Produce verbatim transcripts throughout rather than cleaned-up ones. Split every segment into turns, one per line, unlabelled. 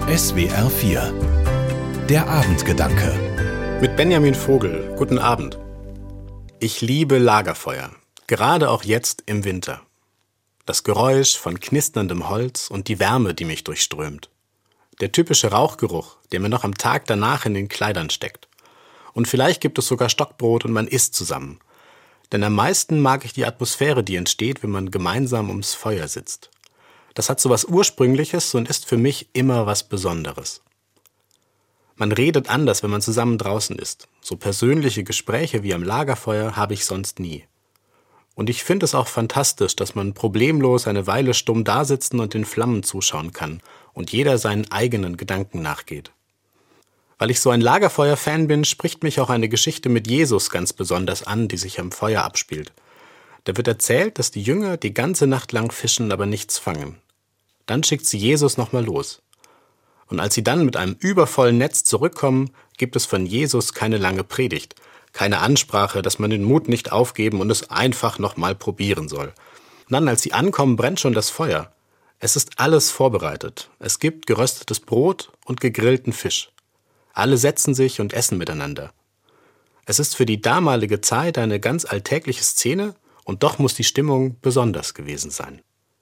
S W R vier. Der Abendgedanke.
Mit Benjamin Vogel. Guten Abend. Ich liebe Lagerfeuer, gerade auch jetzt im Winter. Das Geräusch von knisterndem Holz und die Wärme, die mich durchströmt. Der typische Rauchgeruch, der mir noch am Tag danach in den Kleidern steckt. Und vielleicht gibt es sogar Stockbrot und man isst zusammen. Denn am meisten mag ich die Atmosphäre, die entsteht, wenn man gemeinsam ums Feuer sitzt. Das hat so was Ursprüngliches und ist für mich immer was Besonderes. Man redet anders, wenn man zusammen draußen ist. So persönliche Gespräche wie am Lagerfeuer habe ich sonst nie. Und ich finde es auch fantastisch, dass man problemlos eine Weile stumm dasitzen und den Flammen zuschauen kann und jeder seinen eigenen Gedanken nachgeht. Weil ich so ein Lagerfeuer-Fan bin, spricht mich auch eine Geschichte mit Jesus ganz besonders an, die sich am Feuer abspielt. Da wird erzählt, dass die Jünger die ganze Nacht lang fischen, aber nichts fangen. Dann schickt sie Jesus nochmal los. Und als sie dann mit einem übervollen Netz zurückkommen, gibt es von Jesus keine lange Predigt, keine Ansprache, dass man den Mut nicht aufgeben und es einfach nochmal probieren soll. Und dann, als sie ankommen, brennt schon das Feuer. Es ist alles vorbereitet. Es gibt geröstetes Brot und gegrillten Fisch. Alle setzen sich und essen miteinander. Es ist für die damalige Zeit eine ganz alltägliche Szene und doch muss die Stimmung besonders gewesen sein.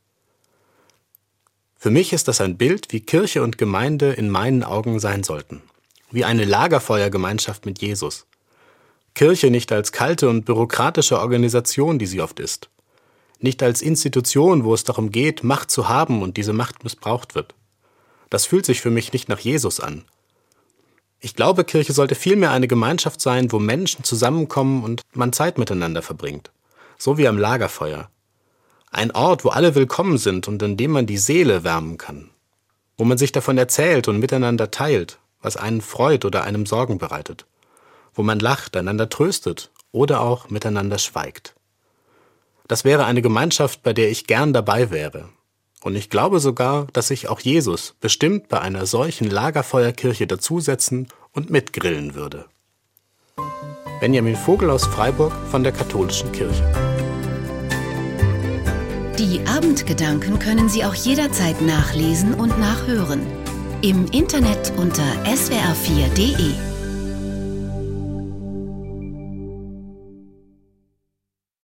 Für mich ist das ein Bild, wie Kirche und Gemeinde in meinen Augen sein sollten. Wie eine Lagerfeuergemeinschaft mit Jesus. Kirche nicht als kalte und bürokratische Organisation, die sie oft ist. Nicht als Institution, wo es darum geht, Macht zu haben und diese Macht missbraucht wird. Das fühlt sich für mich nicht nach Jesus an. Ich glaube, Kirche sollte vielmehr eine Gemeinschaft sein, wo Menschen zusammenkommen und man Zeit miteinander verbringt. So wie am Lagerfeuer. Ein Ort, wo alle willkommen sind und in dem man die Seele wärmen kann. Wo man sich davon erzählt und miteinander teilt, was einen freut oder einem Sorgen bereitet. Wo man lacht, einander tröstet oder auch miteinander schweigt. Das wäre eine Gemeinschaft, bei der ich gern dabei wäre. Und ich glaube sogar, dass sich auch Jesus bestimmt bei einer solchen Lagerfeuerkirche dazusetzen und mitgrillen würde. Benjamin Vogel aus Freiburg von der Katholischen Kirche.
Die Abendgedanken können Sie auch jederzeit nachlesen und nachhören. Im Internet unter S W R vier punkt de.